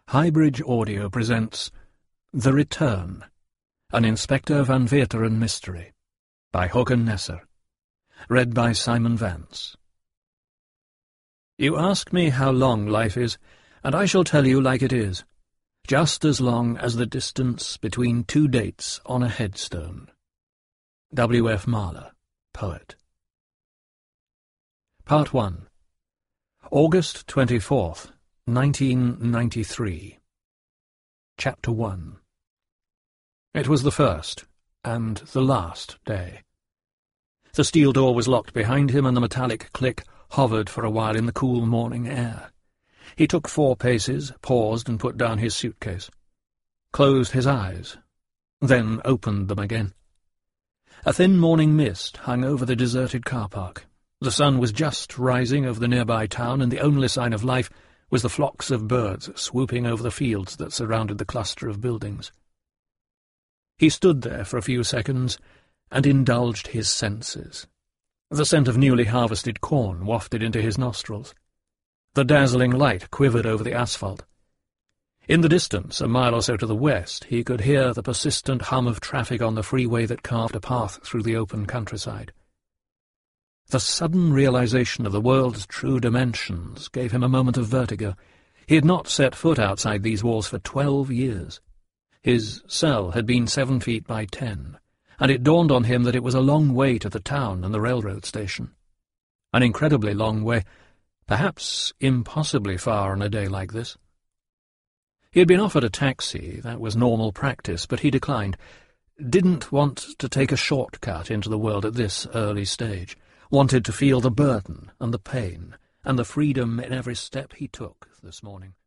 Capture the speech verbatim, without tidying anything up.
Highbridge Audio presents The Return, an Inspector Van Veeteren mystery, by Håkan Nesser, read by Simon Vance. You ask me how long life is, and I shall tell you like it is, just as long as the distance between two dates on a headstone. W. F. Mahler, Poet. Part one. August twenty-fourth, nineteen ninety-three. Chapter one. It was the first, and the last day. The steel door was locked behind him, and the metallic click hovered for a while in the cool morning air. He took four paces, paused, and put down his suitcase. Closed his eyes, then opened them again. A thin morning mist hung over the deserted car park. The sun was just rising over the nearby town, and the only sign of life was the flocks of birds swooping over the fields that surrounded the cluster of buildings. He stood there for a few seconds and indulged his senses. The scent of newly harvested corn wafted into his nostrils. The dazzling light quivered over the asphalt. In the distance, a mile or so to the west, he could hear the persistent hum of traffic on the freeway that carved a path through the open countryside. The sudden realization of the world's true dimensions gave him a moment of vertigo. He had not set foot outside these walls for twelve years. His cell had been seven feet by ten, and it dawned on him that it was a long way to the town and the railroad station. An incredibly long way, perhaps impossibly far on a day like this. He had been offered a taxi, that was normal practice, but he declined. Didn't want to take a shortcut into the world at this early stage. Wanted to feel the burden and the pain and the freedom in every step he took this morning.